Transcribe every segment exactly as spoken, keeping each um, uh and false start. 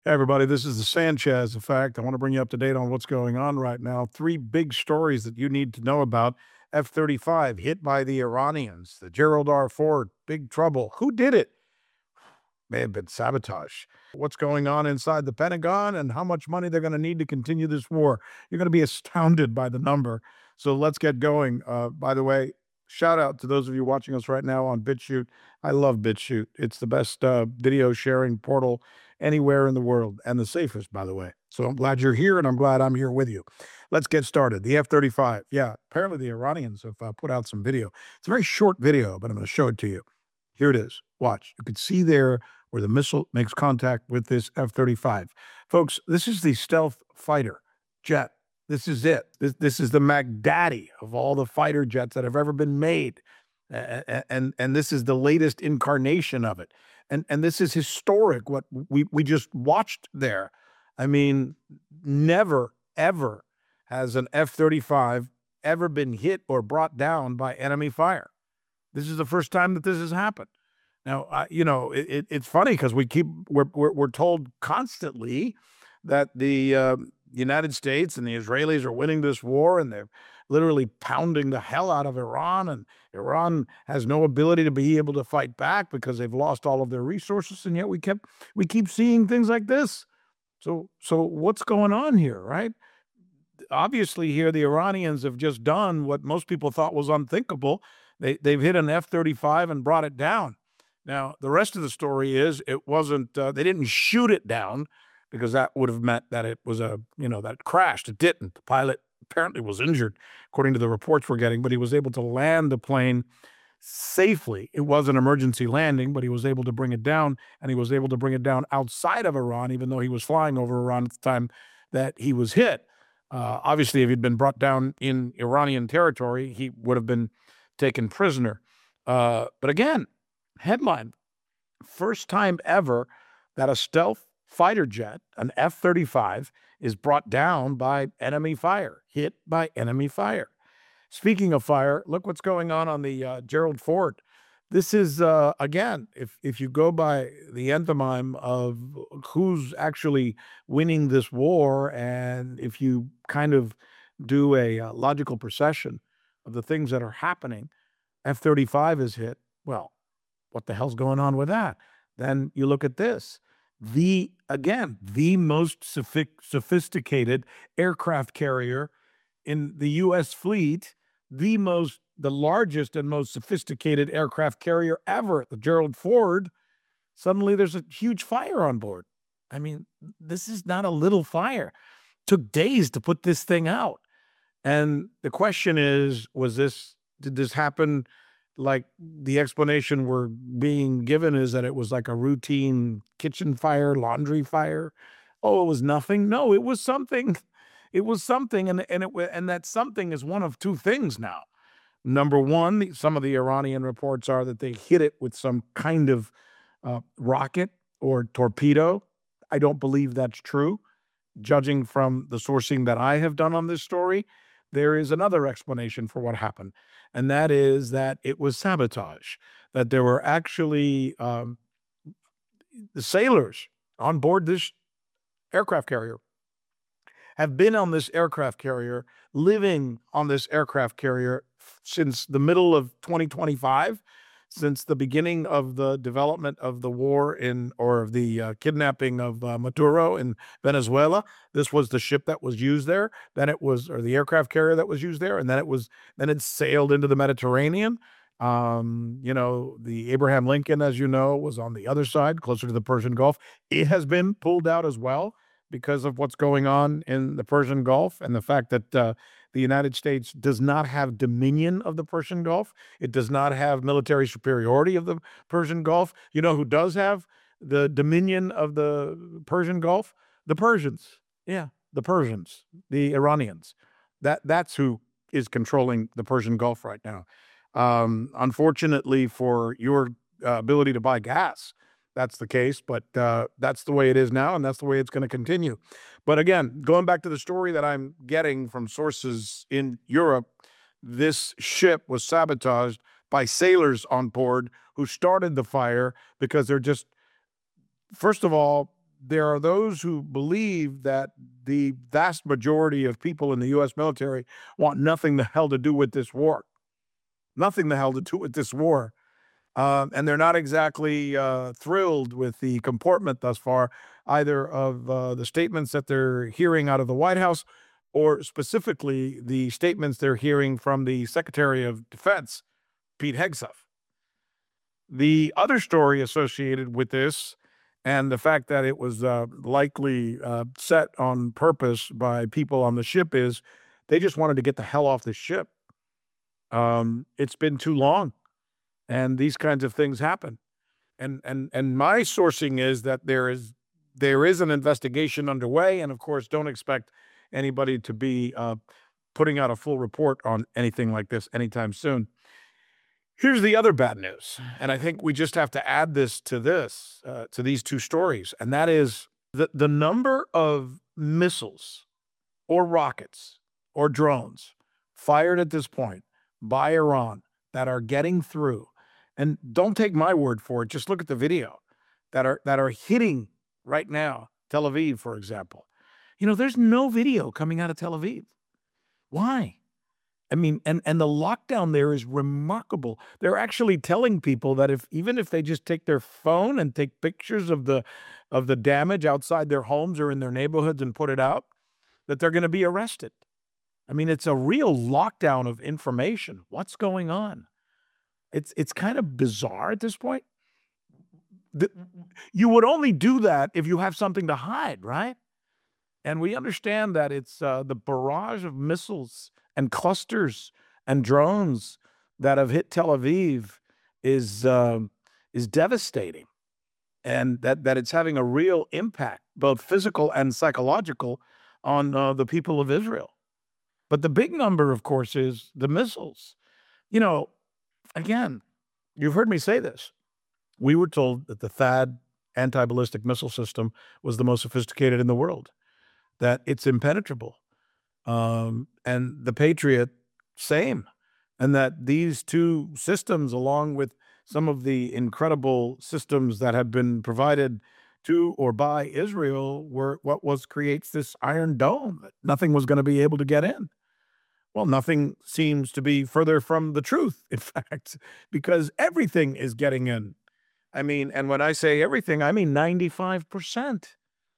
Hey everybody, this is the Sanchez Effect. I want to bring you up to date on what's going on right now. Three big stories that you need to know about. F thirty-five hit by the Iranians. The Gerald R. Ford, big trouble. Who did it? May have been sabotage. What's going on inside the Pentagon and how much money they're going to need to continue this war. You're going to be astounded by the number. So let's get going. Uh, by the way, shout out to those of you watching us right now on BitChute. I love BitChute. It's the best uh, video sharing portal anywhere in the world, and the safest, by the way. So I'm glad you're here, and I'm glad I'm here with you. Let's get started. The F thirty-five. Yeah, apparently the Iranians have uh, put out some video. It's a very short video, but I'm going to show it to you. Here it is. Watch. You can see there where the missile makes contact with this F thirty-five. Folks, this is the stealth fighter jet. This is it. This, this is the Mac Daddy of all the fighter jets that have ever been made. And, and, and this is the latest incarnation of it. And, and this is historic, what we, we just watched there. I mean, never, ever has an F thirty-five ever been hit or brought down by enemy fire. This is the first time that this has happened. Now, uh, you know, it, it, it's funny because we keep we're, we're we're told constantly that the uh, United States and the Israelis are winning this war, and they're literally pounding the hell out of Iran, and Iran has no ability to be able to fight back because they've lost all of their resources, and yet we kept we keep seeing things like this. So, so what's going on here, right? Obviously, here the Iranians have just done what most people thought was unthinkable. They they've hit an F thirty-five and brought it down. Now, the rest of the story is it wasn't, uh, they didn't shoot it down because that would have meant that it was a, you know, that it crashed. It didn't. The pilot apparently was injured, according to the reports we're getting, but he was able to land the plane safely. It was an emergency landing, but he was able to bring it down, and he was able to bring it down outside of Iran, even though he was flying over Iran at the time that he was hit. Uh, obviously, if he'd been brought down in Iranian territory, he would have been taken prisoner. Uh, but again, headline, first time ever that a stealth fighter jet, an F thirty-five, is brought down by enemy fire, hit by enemy fire. Speaking of fire, look what's going on on the uh, Gerald Ford. This is, uh, again, if, if you go by the enthymeme of who's actually winning this war, and if you kind of do a uh, logical procession of the things that are happening, F thirty-five is hit. Well, what the hell's going on with that? Then you look at this. The, again, the most sophisticated aircraft carrier in the U S fleet, the most, the largest and most sophisticated aircraft carrier ever, the Gerald Ford, suddenly there's a huge fire on board. I mean, this is not a little fire. It took days to put this thing out. And the question is, was this, did this happen? Like the explanation we're being given is that it was like a routine kitchen fire, laundry fire. Oh, it was nothing. No, it was something. It was something. And, and it, and that something is one of two things now. Number one, some of the Iranian reports are that they hit it with some kind of uh, rocket or torpedo. I don't believe that's true. Judging from the sourcing that I have done on this story, there is another explanation for what happened, and that is that it was sabotage, that there were actually um, the sailors on board this aircraft carrier have been on this aircraft carrier, living on this aircraft carrier since the middle of twenty twenty-five, since the beginning of the development of the war in, or of the uh, kidnapping of uh, Maduro in Venezuela. This was the ship that was used there. Then it was, or the aircraft carrier that was used there. And then it was, then it sailed into the Mediterranean. Um, you know, the Abraham Lincoln, as you know, was on the other side, closer to the Persian Gulf. It has been pulled out as well because of what's going on in the Persian Gulf and the fact that uh, the United States does not have dominion of the Persian Gulf. It does not have military superiority of the Persian Gulf. You know who does have the dominion of the Persian Gulf? The Persians. Yeah, the Persians, the Iranians. That that's who is controlling the Persian Gulf right now. Um, unfortunately for your uh, ability to buy gas, that's the case, but uh, that's the way it is now, and that's the way it's going to continue. But again, going back to the story that I'm getting from sources in Europe, this ship was sabotaged by sailors on board who started the fire because they're just, first of all, there are those who believe that the vast majority of people in the U S military want nothing the hell to do with this war. Nothing the hell to do with this war. Um, and they're not exactly uh, thrilled with the comportment thus far, either of uh, the statements that they're hearing out of the White House, or specifically the statements they're hearing from the Secretary of Defense, Pete Hegseth. The other story associated with this, and the fact that it was uh, likely uh, set on purpose by people on the ship, is they just wanted to get the hell off the ship. Um, it's been too long, and these kinds of things happen. And and and my sourcing is that there is there is an investigation underway, and of course, don't expect anybody to be uh, putting out a full report on anything like this anytime soon. Here's the other bad news, and I think we just have to add this to this, uh, to these two stories, and that is that the number of missiles or rockets or drones fired at this point by Iran that are getting through, and don't take my word for it, just look at the video, that are that are hitting right now, Tel Aviv, for example. You know, there's no video coming out of Tel Aviv. Why? I mean, and and the lockdown there is remarkable. They're actually telling people that if even if they just take their phone and take pictures of the of the damage outside their homes or in their neighborhoods and put it out, that they're going to be arrested. I mean, it's a real lockdown of information. What's going on? It's it's kind of bizarre at this point. The, you would only do that if you have something to hide, right? And we understand that it's uh, the barrage of missiles and clusters and drones that have hit Tel Aviv is um, is devastating, and that that it's having a real impact, both physical and psychological, on uh, the people of Israel. But the big number, of course, is the missiles. You know, again, you've heard me say this. We were told that the THAAD anti-ballistic missile system was the most sophisticated in the world, that it's impenetrable. Um, and the Patriot, same. And that these two systems, along with some of the incredible systems that have been provided to or by Israel, were what was creates this Iron Dome, that nothing was going to be able to get in. Well, nothing seems to be further from the truth, in fact, because everything is getting in. I mean, and when I say everything, I mean ninety-five percent.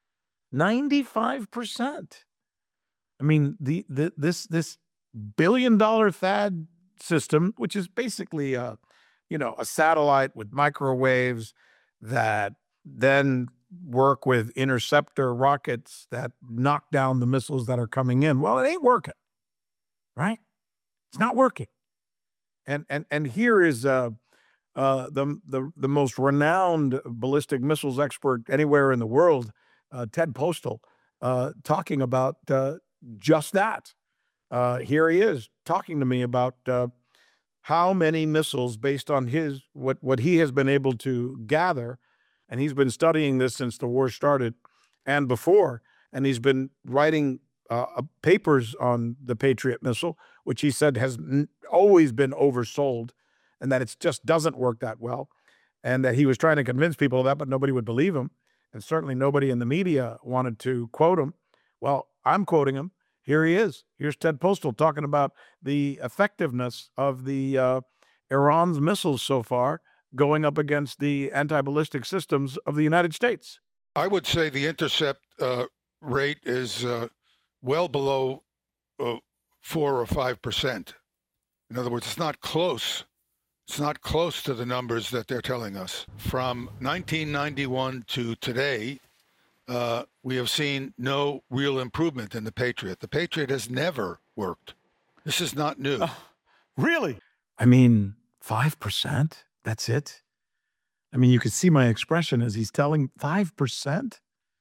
ninety-five percent. I mean, the, the this this billion dollar THAAD system, which is basically a, you know, a satellite with microwaves that then work with interceptor rockets that knock down the missiles that are coming in. Well, it ain't working, right? It's not working. And and and here is uh, uh, the the the most renowned ballistic missiles expert anywhere in the world, uh, Ted Postal, uh, talking about uh, just that. Uh, here he is talking to me about uh, how many missiles, based on his what what he has been able to gather, and he's been studying this since the war started and before, and he's been writing uh, uh, papers on the Patriot missile, which he said has n- always been oversold, and that it just doesn't work that well, and that he was trying to convince people of that, but nobody would believe him, and certainly nobody in the media wanted to quote him. Well, I'm quoting him. Here he is. Here's Ted Postal talking about the effectiveness of the uh, Iran's missiles so far going up against the anti-ballistic systems of the United States. I would say the intercept uh, rate is uh, well below uh, four or five percent. In other words, it's not close. It's not close to the numbers that they're telling us. From nineteen ninety-one to today, uh, we have seen no real improvement in the Patriot. The Patriot has never worked. This is not new. Uh, really? I mean, five percent? That's it? I mean, you could see my expression as he's telling five percent.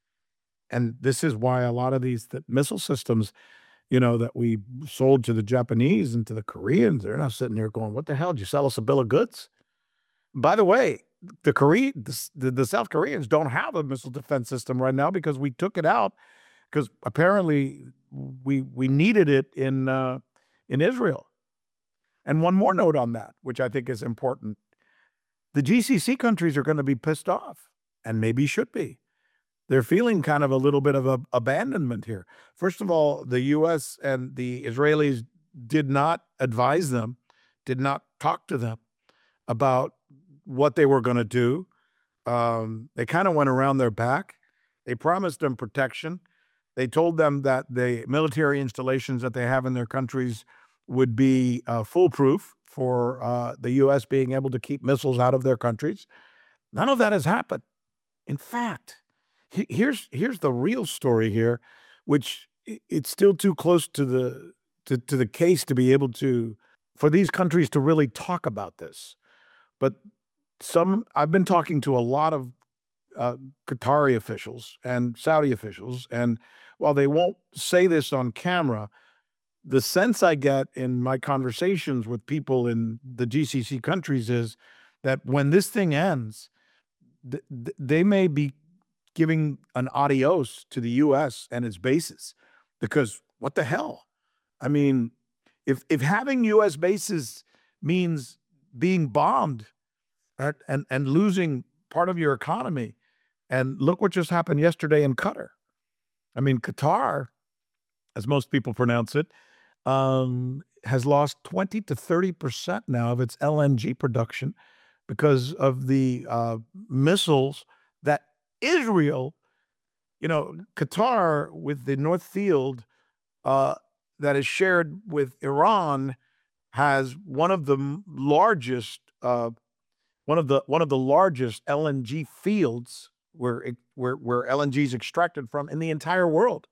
And this is why a lot of these the missile systems, you know, that we sold to the Japanese and to the Koreans, they're not sitting there going, what the hell? Did you sell us a bill of goods? By the way, the Korea, the, the South Koreans don't have a missile defense system right now because we took it out because apparently we we needed it in uh, in Israel. And one more note on that, which I think is important. The G C C countries are going to be pissed off, and maybe should be. they're feeling kind of a little bit of a abandonment here. First of all, the U S and the Israelis did not advise them, did not talk to them about what they were going to do. Um, they kind of went around their back. They promised them protection. They told them that the military installations that they have in their countries would be uh, foolproof for uh, the U S being able to keep missiles out of their countries. None of that has happened. In fact, he- here's here's the real story here, which i- it's still too close to the to, to the case to be able to for these countries to really talk about this. But some I've been talking to a lot of uh, Qatari officials and Saudi officials, and while they won't say this on camera, the sense I get in my conversations with people in the G C C countries is that when this thing ends, th- th- they may be giving an adios to the U S and its bases, because what the hell? I mean, if if having U S bases means being bombed and and, and losing part of your economy, and look what just happened yesterday in Qatar. I mean, Qatar, as most people pronounce it, um, has lost twenty to thirty percent now of its L N G production because of the uh, missiles that Israel, you know, Qatar with the North Field uh, that is shared with Iran has one of the m- largest, uh, one of the one of the largest L N G fields where it, where where L N G is extracted from in the entire world,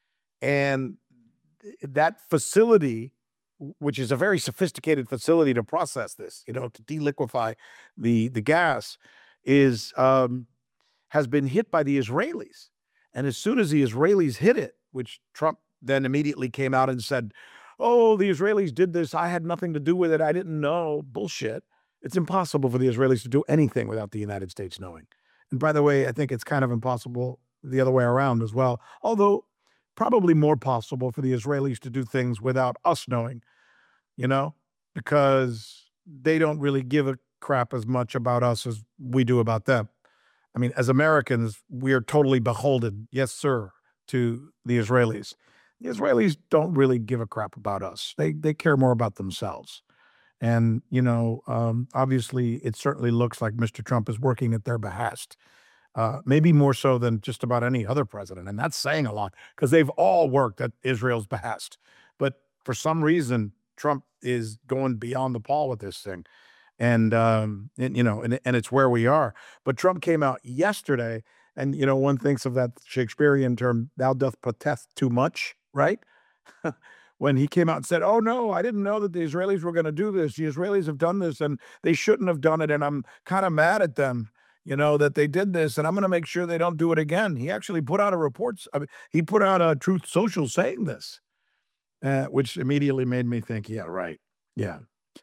and that facility, which is a very sophisticated facility to process this, you know, to deliquefy the the gas, is um, has been hit by the Israelis. And as soon as the Israelis hit it, which Trump then immediately came out and said, "Oh, the Israelis did this. I had nothing to do with it. I didn't know." Bullshit. It's impossible for the Israelis to do anything without the United States knowing. And by the way, I think it's kind of impossible the other way around as well. Although probably more possible for the Israelis to do things without us knowing, you know, because they don't really give a crap as much about us as we do about them. I mean, as Americans, we are totally beholden, yes, sir, to the Israelis. The Israelis don't really give a crap about us. They they care more about themselves. And, you know, um, obviously, it certainly looks like Mister Trump is working at their behest, uh, maybe more so than just about any other president. And that's saying a lot because they've all worked at Israel's behest. But for some reason, Trump is going beyond the pall with this thing. And, um, and you know, and, and it's where we are. But Trump came out yesterday, and, you know, one thinks of that Shakespearean term, thou doth protest too much, right? When he came out and said, "Oh, no, I didn't know that the Israelis were going to do this. The Israelis have done this and they shouldn't have done it. And I'm kind of mad at them, you know, that they did this. And I'm going to make sure they don't do it again." He actually put out a report. I mean, he put out a Truth Social saying this, uh, which immediately made me think, yeah, right. Yeah.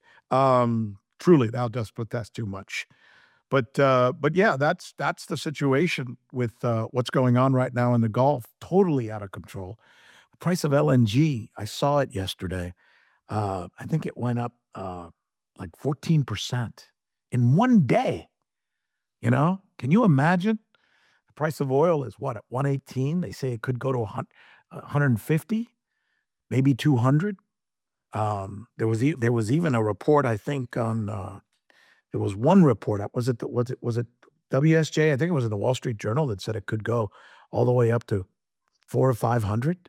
Um, truly, thou dost protest too much. But uh, but yeah, that's that's the situation with uh, what's going on right now in the Gulf. Totally out of control. The price of L N G, I saw it yesterday. Uh, I think it went up uh, like fourteen percent in one day. You know, can you imagine? The price of oil is what, at one eighteen? They say it could go to a hun- one hundred fifty, maybe two hundred. Um, there was e- there was even a report, I think, on uh, there was one report. uh, Was it the, was it was it W S J? I think it was in the Wall Street Journal that said it could go all the way up to four or five hundred.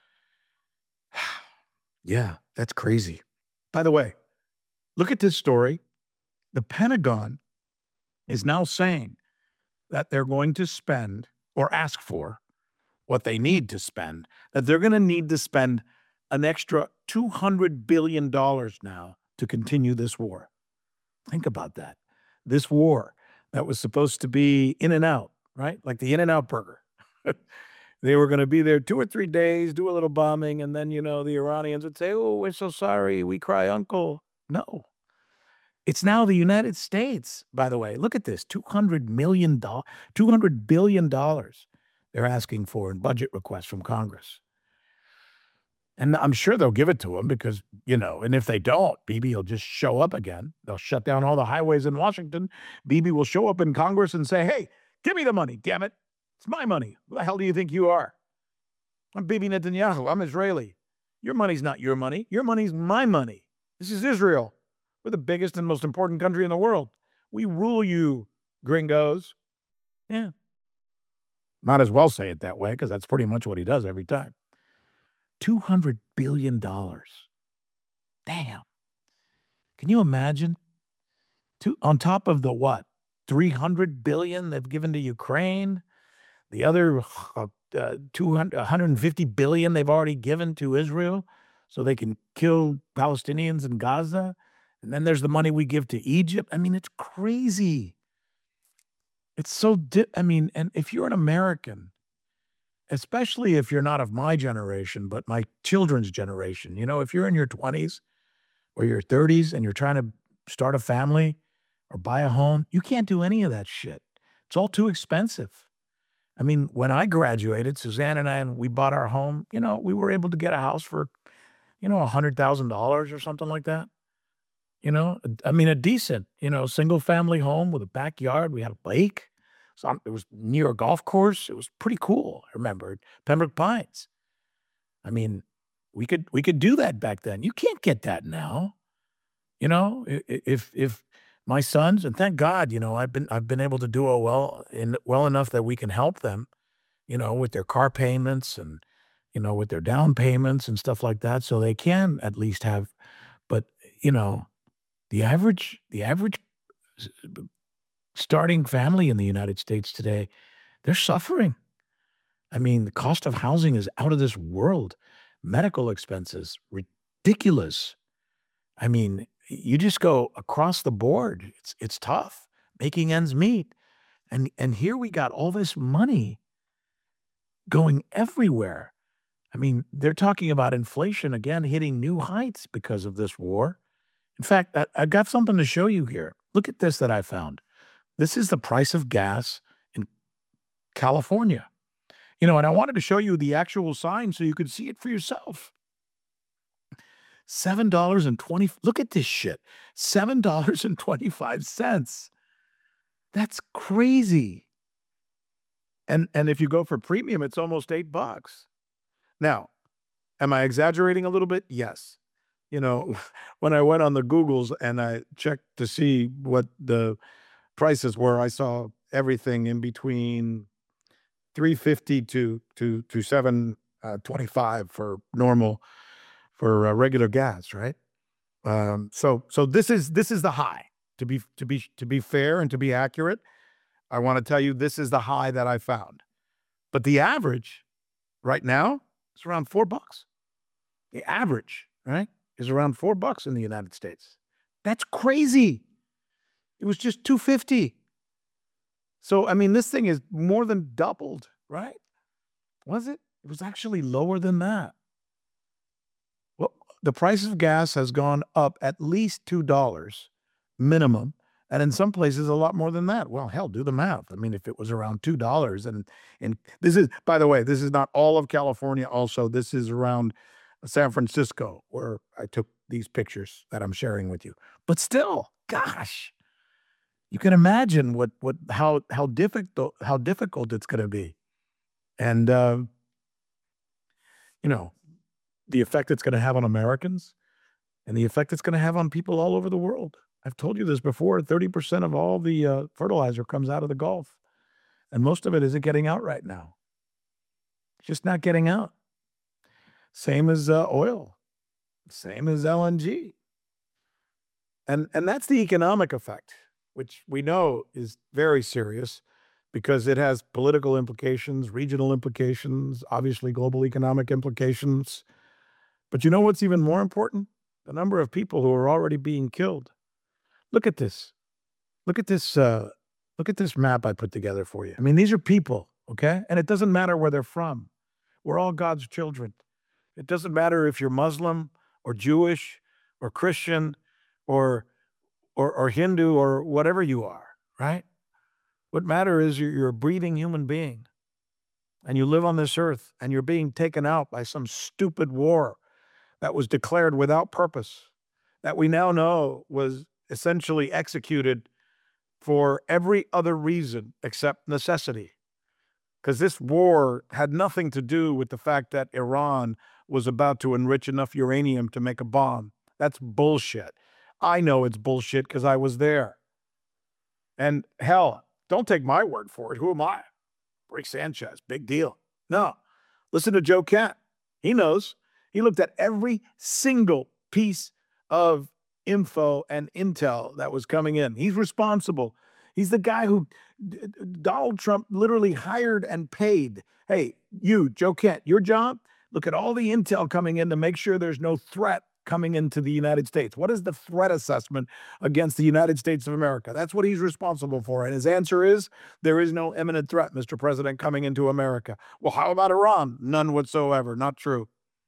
Yeah, that's crazy. By the way, look at this story. The Pentagon is now saying that they're going to spend or ask for what they need to spend, that they're going to need to spend an extra two hundred billion dollars now to continue this war. Think about that. This war that was supposed to be in and out, right? Like the In and Out burger. They were going to be there two or three days, do a little bombing, and then, you know, the Iranians would say, "Oh, we're so sorry. We cry uncle." No, it's now the United States, by the way. Look at this, two hundred million dollars, two hundred billion dollars they're asking for in budget requests from Congress. And I'm sure they'll give it to them because, you know, and if they don't, Bibi will just show up again. They'll shut down all the highways in Washington. Bibi will show up in Congress and say, "Hey, give me the money, damn it." It's my money. Who the hell do you think you are? I'm Bibi Netanyahu. I'm Israeli. Your money's not your money. Your money's my money. This is Israel. We're the biggest and most important country in the world. We rule you, gringos. Yeah. Might as well say it that way, because that's pretty much what he does every time. two hundred billion dollars. Damn. Can you imagine? Two, on top of the what? three hundred billion dollars they've given to Ukraine. The other uh, uh, two hundred, one hundred fifty billion dollars they've already given to Israel so they can kill Palestinians in Gaza. And then there's the money we give to Egypt. I mean, it's crazy. It's so, di- I mean, and if you're an American, especially if you're not of my generation, but my children's generation, you know, if you're in your twenties or your thirties and you're trying to start a family or buy a home, you can't do any of that shit. It's all too expensive. I mean, when I graduated, Suzanne and I, and we bought our home, you know, we were able to get a house for, you know, one hundred thousand dollars or something like that. You know, I mean, a decent, you know, single family home with a backyard. We had a lake. So it was near a golf course. It was pretty cool. I remember Pembroke Pines. I mean, we could we could do that back then. You can't get that now. You know, I- i- if if my sons, and thank God, you know, I've been I've been able to do it well in well enough that we can help them, you know, with their car payments and, you know, with their down payments and stuff like that, so they can at least have. But you know, the average the average s- b- starting family in the United States today, they're suffering. I mean, the cost of housing is out of this world. Medical expenses, ridiculous. I mean, you just go across the board. It's it's tough making ends meet. And and here we got all this money going everywhere. I mean, they're talking about inflation again hitting new heights because of this war. In fact, I, I got something to show you here. Look at this that I found. This is the price of gas in California. You know, and I wanted to show you the actual sign so you could see it for yourself. seven dollars and twenty Look at this shit. seven dollars and twenty-five cents. That's crazy. And and if you go for premium, it's almost eight bucks. Now, am I exaggerating a little bit? Yes. You know, when I went on the Googles and I checked to see what the prices were, I saw everything in between three fifty to to to seven uh, twenty-five for normal for uh, regular gas, right? Um, so so this is this is the high. To be to be to be fair and to be accurate, I want to tell you this is the high that I found. But the average right now is around four bucks. The average, right, is around four bucks in the United States. That's crazy. It was just two fifty. So I mean, this thing is more than doubled, right? Was it? It was actually lower than that. Well, the price of gas has gone up at least two dollars minimum, and in some places a lot more than that. Well, hell, do the math. I mean, if it was around two dollars and and this is, by the way, this is not all of California also. This is around San Francisco where I took these pictures that I'm sharing with you. But still, gosh, you can imagine what what how how difficult how difficult it's going to be. And uh, you know, the effect it's going to have on Americans and the effect it's going to have on people all over the world. I've told you this before. thirty percent of all the uh, fertilizer comes out of the Gulf, and most of it isn't getting out right now. It's just not getting out. Same as uh, oil, same as L N G. And, and that's the economic effect, which we know is very serious because it has political implications, regional implications, obviously global economic implications. But you know what's even more important? The number of people who are already being killed. Look at this. Look at this. Uh, look at this map I put together for you. I mean, these are people, okay? And it doesn't matter where they're from. We're all God's children. It doesn't matter if you're Muslim or Jewish or Christian or or, or Hindu or whatever you are, right? What matters is you're, you're a breathing human being, and you live on this earth, and you're being taken out by some stupid war that was declared without purpose, that we now know was essentially executed for every other reason except necessity. because this war had nothing to do with the fact that Iran was about to enrich enough uranium to make a bomb. That's bullshit. I know it's bullshit because I was there. And hell, don't take my word for it. Who am I? Rick Sanchez, big deal. No, listen to Joe Kent. He knows. He looked at every single piece of info and intel that was coming in. He's responsible. He's the guy who Donald Trump literally hired and paid. Hey, you, Joe Kent, your job, look at all the intel coming in to make sure there's no threat coming into the United States. What is the threat assessment against the United States of America? That's what he's responsible for. And his answer is, there is no imminent threat, Mister President, coming into America. Well, how about Iran? None whatsoever. Not true.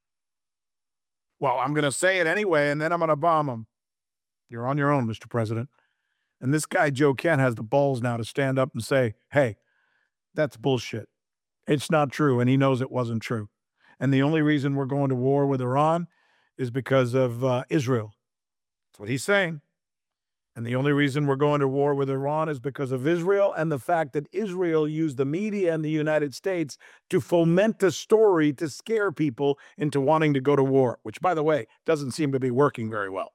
Well, I'm going to say it anyway, and then I'm going to bomb them. You're on your own, Mister President. And this guy, Joe Kent, has the balls now to stand up and say, hey, that's bullshit. It's not true. And he knows it wasn't true. And the only reason we're going to war with Iran is because of uh, Israel. That's what he's saying. And the only reason we're going to war with Iran is because of Israel and the fact that Israel used the media and the United States to foment a story to scare people into wanting to go to war, which, by the way, doesn't seem to be working very well.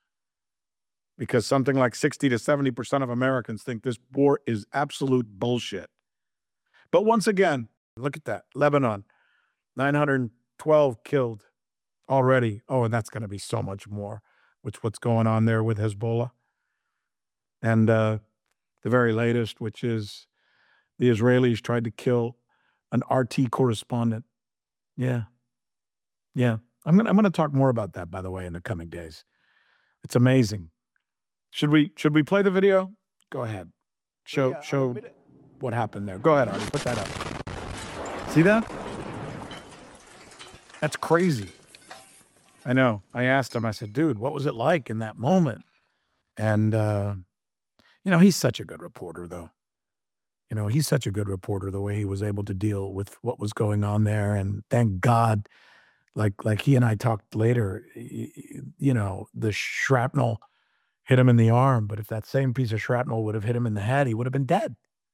Because something like sixty to seventy percent of Americans think this war is absolute bullshit. But once again, look at that. Lebanon, nine hundred twelve killed already. Oh, and that's going to be so much more with what's going on there with Hezbollah. And uh, the very latest, which is the Israelis tried to kill an R T correspondent. Yeah. Yeah. I'm going to I'm going to talk more about that, by the way, in the coming days. It's amazing. Should we should we play the video? Go ahead. Show yeah, show what happened there. Go ahead, Artie. Put that up. See that? That's crazy. I know. I asked him, I said, dude, what was it like in that moment? And, uh, you know, he's such a good reporter, though. You know, he's such a good reporter, the way he was able to deal with what was going on there. And thank God, like, like he and I talked later, you know, the shrapnel hit him in the arm. But if that same piece of shrapnel would have hit him in the head, he would have been dead.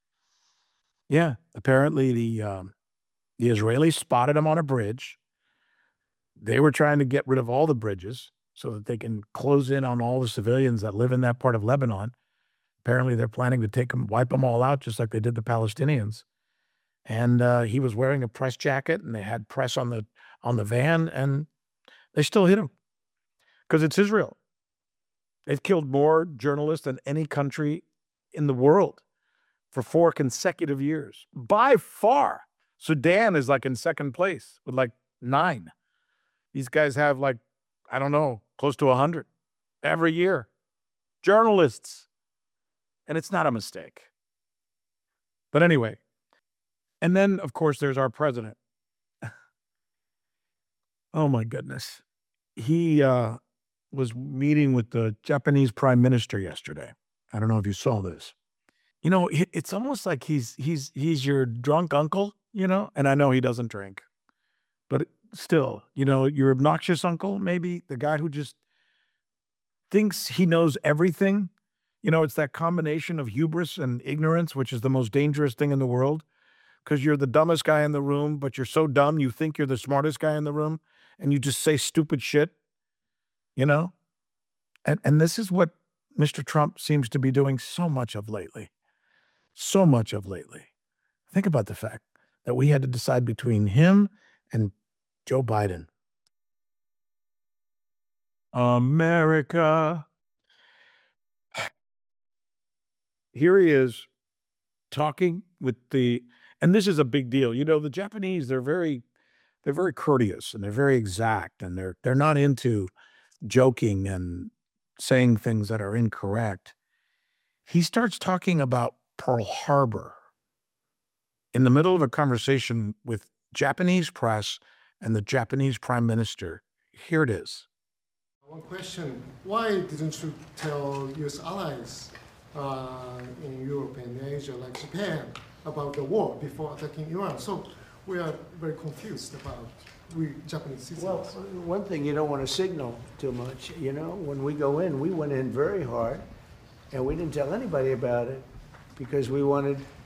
Yeah. Apparently, the, um, the Israelis spotted him on a bridge. They were trying to get rid of all the bridges so that they can close in on all the civilians that live in that part of Lebanon. Apparently, they're planning to take them, wipe them all out, just like they did the Palestinians. And uh, he was wearing a press jacket, and they had press on the on the van, and they still hit him because it's Israel. They've killed more journalists than any country in the world for four consecutive years, by far. Sudan is like in second place with like nine. These guys have like, I don't know, close to a hundred every year. Journalists. And it's not a mistake. But anyway, and then, of course, there's our president. Oh, my goodness. He uh, was meeting with the Japanese prime minister yesterday. I don't know if you saw this. You know, it, it's almost like he's he's he's your drunk uncle, you know, and I know he doesn't drink. But still, you know, your obnoxious uncle, maybe the guy who just thinks he knows everything. You know, it's that combination of hubris and ignorance, which is the most dangerous thing in the world, because you're the dumbest guy in the room, but you're so dumb you think you're the smartest guy in the room, and you just say stupid shit, you know? And, and this is what Mister Trump seems to be doing so much of lately. So much of lately. Think about the fact that we had to decide between him and Joe Biden. America. Here he is talking with the, and this is a big deal. You know, the Japanese, they're very, they're very courteous and they're very exact, and they're, they're not into joking and saying things that are incorrect. He starts talking about Pearl Harbor in the middle of a conversation with Japanese press and the Japanese prime minister. Here it is. One question, why didn't you tell U S allies uh, in Europe and Asia, like Japan, about the war before attacking Iran? So we are very confused about we Japanese citizens. Well, one thing, you don't want to signal too much. You know, when we go in, we went in very hard, and we didn't tell anybody about it because we wanted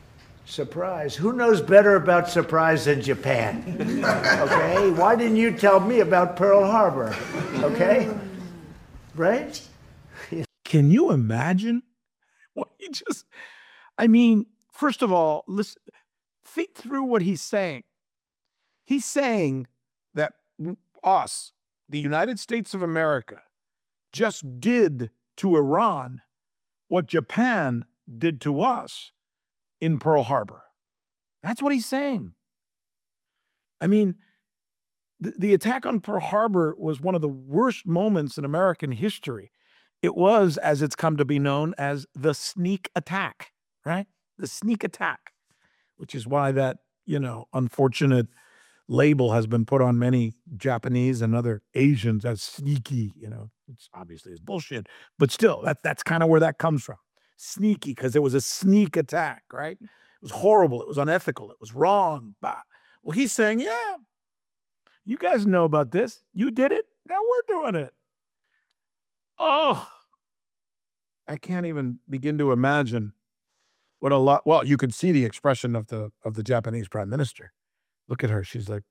Surprise. Who knows better about surprise than Japan? Okay? Why didn't you tell me about Pearl Harbor? Okay? Right? Can you imagine what he just, I mean, first of all, listen, think through what he's saying. He's saying that us, the United States of America, just did to Iran what Japan did to us in Pearl Harbor. That's what he's saying. I mean, the, the attack on Pearl Harbor was one of the worst moments in American history. It was, as it's come to be known, as the sneak attack, right? The sneak attack, which is why that, you know, unfortunate label has been put on many Japanese and other Asians as sneaky, you know, it's obviously is bullshit, but still, that, that's kind of where that comes from. Sneaky, because it was a sneak attack, right? It was horrible. It was unethical. It was wrong. Bah. Well, he's saying, yeah, you guys know about this. You did it. Now we're doing it. Oh, I can't even begin to imagine what a lot. Well, you could see the expression of the of the Japanese prime minister. Look at her. She's like,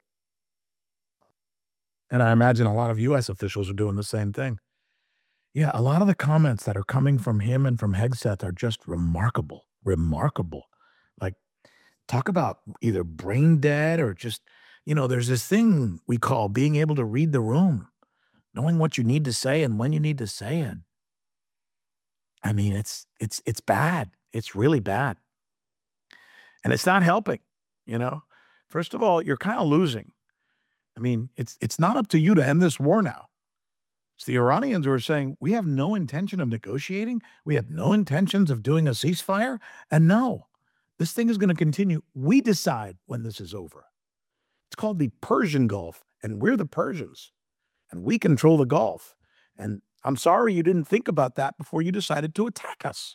and I imagine a lot of U S officials are doing the same thing. Yeah, a lot of the comments that are coming from him and from Hegseth are just remarkable, remarkable. Like, talk about either brain dead or just, you know, there's this thing we call being able to read the room, knowing what you need to say and when you need to say it. I mean, it's it's it's bad. It's really bad. And it's not helping, you know. First of all, you're kind of losing. I mean, it's it's not up to you to end this war now. It's the Iranians who are saying, we have no intention of negotiating. We have no intentions of doing a ceasefire. And no, this thing is going to continue. We decide when this is over. It's called the Persian Gulf, and we're the Persians, and we control the Gulf. And I'm sorry you didn't think about that before you decided to attack us.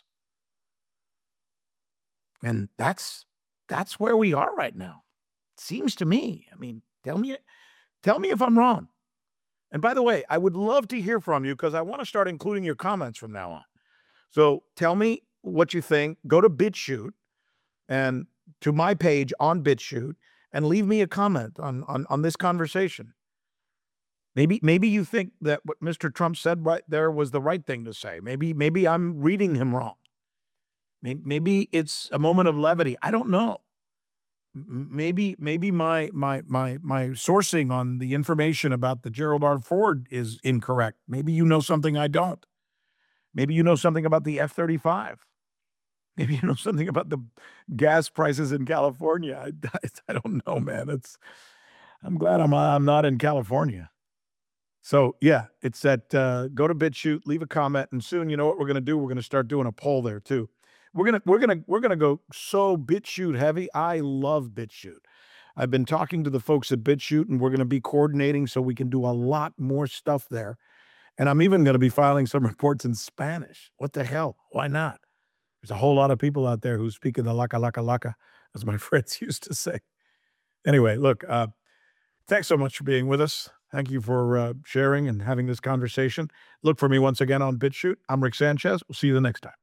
And that's that's where we are right now. It seems to me. I mean, tell me, tell me if I'm wrong. And by the way, I would love to hear from you because I want to start including your comments from now on. So tell me what you think. Go to BitChute and to my page on BitChute and leave me a comment on, on, on this conversation. Maybe maybe you think that what Mister Trump said right there was the right thing to say. Maybe maybe I'm reading him wrong. Maybe it's a moment of levity. I don't know. Maybe maybe my my my my sourcing on the information about the Gerald R. Ford is incorrect. Maybe you know something I don't. Maybe you know something about the F thirty-five. Maybe you know something about the gas prices in California. I, I, I don't know, man. It's I'm glad I'm I'm not in California. So yeah, it's that uh, go to BitChute, leave a comment, and soon you know what we're gonna do. We're gonna start doing a poll there too. We're gonna we're gonna we're gonna go so BitChute heavy. I love BitChute. I've been talking to the folks at BitChute, and we're gonna be coordinating so we can do a lot more stuff there. And I'm even gonna be filing some reports in Spanish. What the hell? Why not? There's a whole lot of people out there who speak in the laka laka laka, as my friends used to say. Anyway, look, uh, thanks so much for being with us. Thank you for uh, sharing and having this conversation. Look for me once again on BitChute. I'm Rick Sanchez. We'll see you the next time.